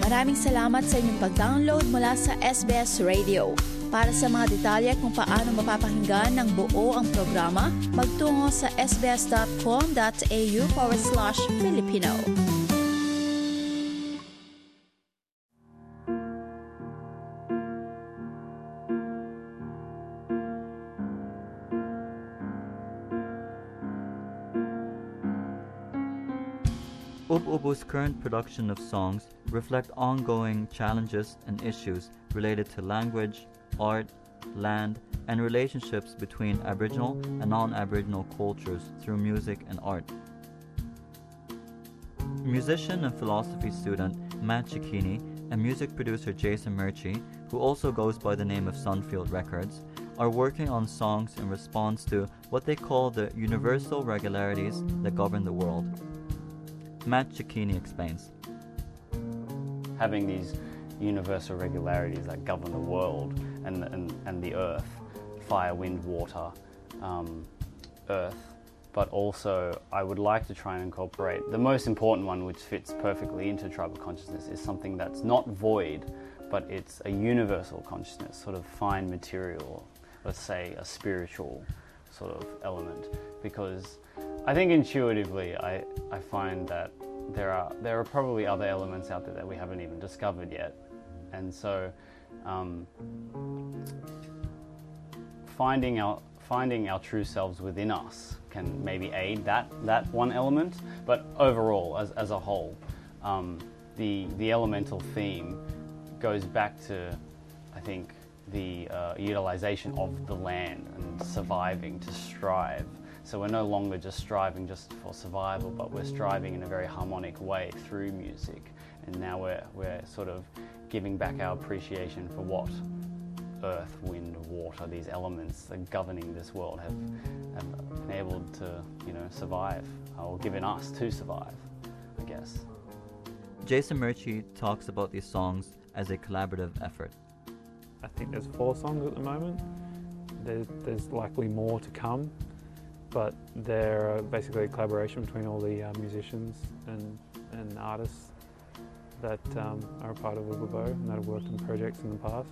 Maraming salamat sa inyong pag-download mula sa SBS Radio. Para sa mga detalye kung paano mapapakinggan ng buo ang programa, magtungo sa sbs.com.au/Filipino. Ub Ubu's current production of songs reflect ongoing challenges and issues related to language, art, land, and relationships between Aboriginal and non-Aboriginal cultures through music and art. Musician and philosophy student Matt Cicchini and music producer Jason Murchie, who also goes by the name of Sunfield Records, are working on songs in response to what they call the universal regularities that govern the world. Matt Cicchini explains. Having these universal regularities that govern the world and the earth, fire, wind, water, earth, but also I would like to try and incorporate the most important one, which fits perfectly into tribal consciousness, is something that's not void, but it's a universal consciousness, sort of fine material, let's say a spiritual sort of element, because I think intuitively I find that there are probably other elements out there that we haven't even discovered yet, and so finding our true selves within us can maybe aid that one element, but overall as a whole, the elemental theme goes back to, I think, the utilization of the land and surviving to strive. So we're no longer just striving just for survival, but we're striving in a very harmonic way through music. And now we're sort of giving back our appreciation for what earth, wind, water, these elements that are governing this world have enabled to, survive, or given us to survive, I guess. Jason Murchie talks about these songs as a collaborative effort. I think there's 4 songs at the moment. There's likely more to come, but they're basically a collaboration between all the musicians and artists that are a part of Ub Ubo and that have worked on projects in the past.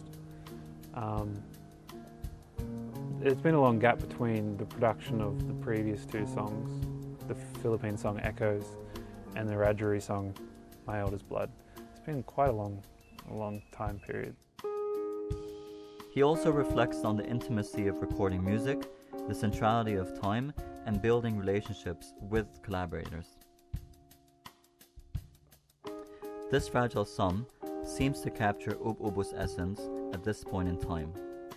There's been a long gap between the production of the previous 2 songs, the Philippine song Echoes and the Wiradjuri song My Eldest Blood. It's been quite a long time period. He also reflects on the intimacy of recording music, the centrality of time, and building relationships with collaborators. This fragile sum seems to capture Ub Ubu's essence at this point in time.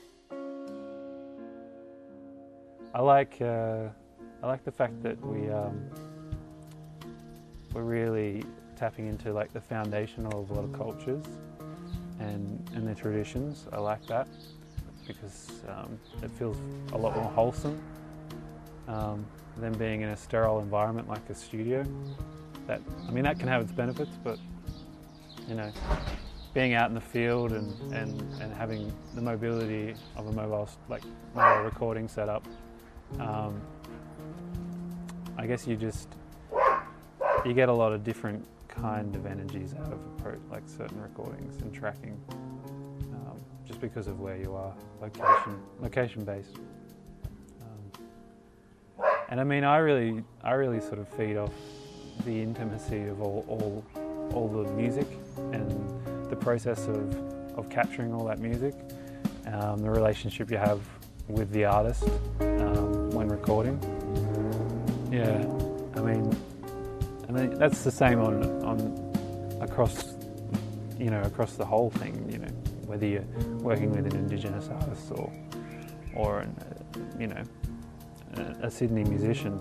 I like the fact that we're really tapping into like the foundation of a lot of cultures and their traditions. I like that because it feels a lot more wholesome than being in a sterile environment like a studio. That can have its benefits, but being out in the field and having the mobility of a mobile recording setup, I guess you get a lot of different kind of energies out of like certain recordings and tracking, just because of where you are, location based. And I really sort of feed off the intimacy of all the music and the process of capturing all that music, the relationship you have with the artist when recording. Yeah, that's the same on across the whole thing. Whether you're working with an Indigenous artist or a Sydney musician,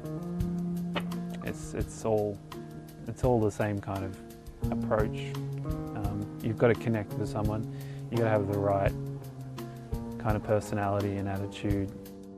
it's all the same kind of approach. You've got to connect with someone. You've got to have the right kind of personality and attitude.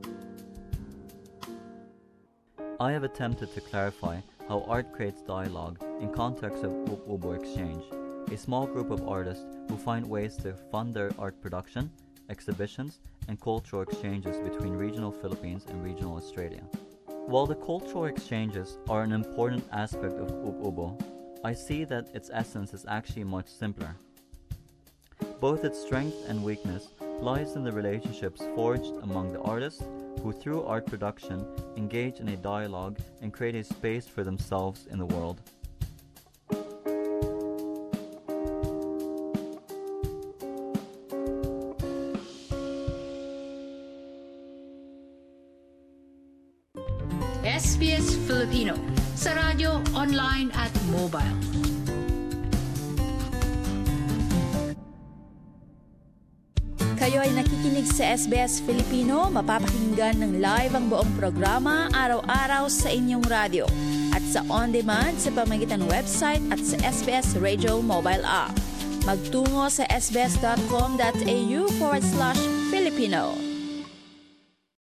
I have attempted to clarify how art creates dialogue in context of Ub Ubo Exchange, a small group of artists who find ways to fund their art production, exhibitions, and cultural exchanges between regional Philippines and regional Australia. While the cultural exchanges are an important aspect of Ub Ubo, I see that its essence is actually much simpler. Both its strength and weakness lies in the relationships forged among the artists who through art production engage in a dialogue and create a space for themselves in the world. SBS Filipino sa radyo, online at mobile. Kayo ay nakikinig sa SBS Filipino, mapapakinggan ng live ang buong programa araw-araw sa inyong radyo at sa on-demand sa pamamagitan ng website at sa SBS Radio mobile app. Magtungo sa sbs.com.au/Filipino.